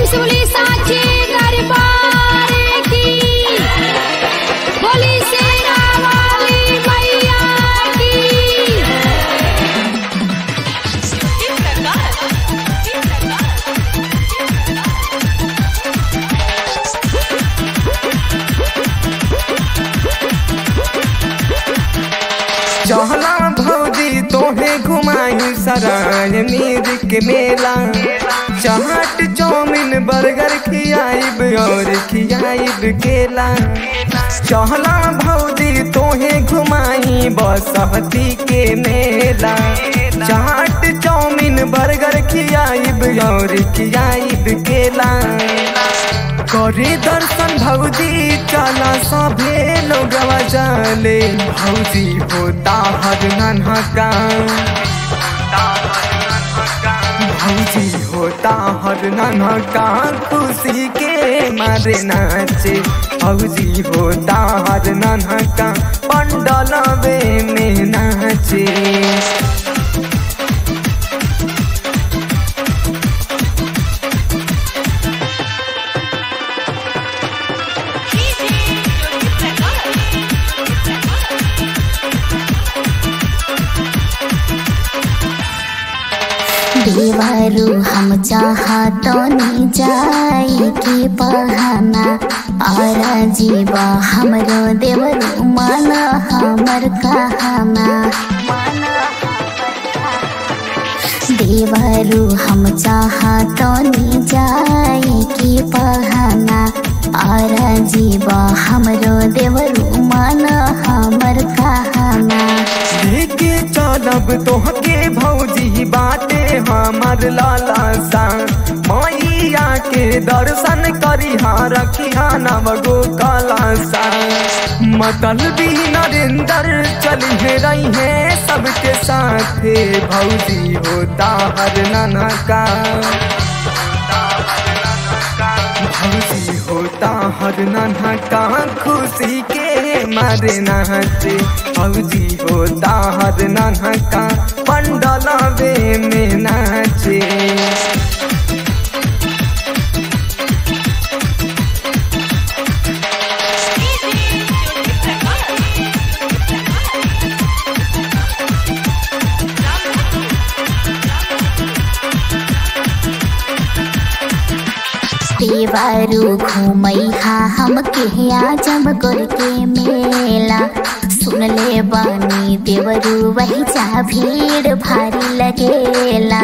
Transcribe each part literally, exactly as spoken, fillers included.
त्रिशूली साक्षी दरबार की, बोली शेरा वाली मैया की। चहला भौजी तोहे घुमाई सराय मीर के मेला, चाट चाउमीन बर्गर खियाइब और खियाइब केला। चहला भौजी तोहे घुमाई बसहती के मेला, चाट चाउमीन बर्गर खियाइब और खियाइब केला। करे दर्शन भौजी चला सभे लोगवा जाले, भौजी होता हर नन्हका, भौजी होता हर नन्हका खुशी के मारे नाचे, भौजी होता हर नन्हका पंडलवे में नाचे। देवरू हम चाहतो नी जाई के बहाना, और जीवा हमरो देवरू मन हमर कहना। देवरू हम चाहतो नी जाई के बहाना, और जीवा हमरो देवरू मन हमर कहना। लेके चलब तोहके भौजी बाटे हमर लाला सा, मैया के दर्शन करिहा रखिहा नव गो कलासा। मतलबी नरेंद्र चलिहे रहिहे सबके साथे, भौजी होता हर नन्हका, भौजी होता हर नन्हका खुशी के मारे नाचे, भौजी होता हर नन्हका पंडलवे में नाचे। देवरू घूमैहा हमके आजमगढ़ के मेला, सुन ले बानी देवरू वही जा भीड़ भारी लगेला।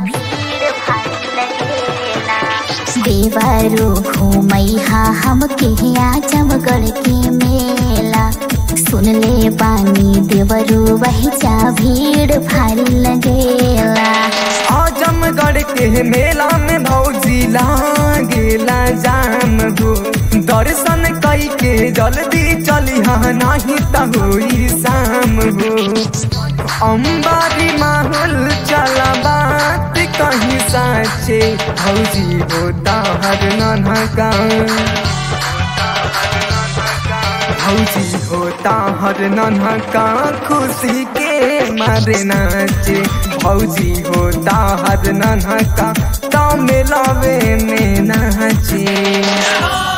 देवरू घूमैहा हमके आजमगढ़ के मेला, सुन ले बानी देवरू वही जा भीड़ भारी लगेला। आजमगढ़ के मेला में भौजी लागेला जाम हो, दर्शन कई के जल्दी चलिहा नहीं त होई शाम हो। अम्बारी माहौल चला बात कहीं साचे, भौजी होता हर नन्हका, भौजी होता हर नन्हका खुशी के मारे नाचे, भौजी होता हर नन्हका तो मेलावे में नाचे।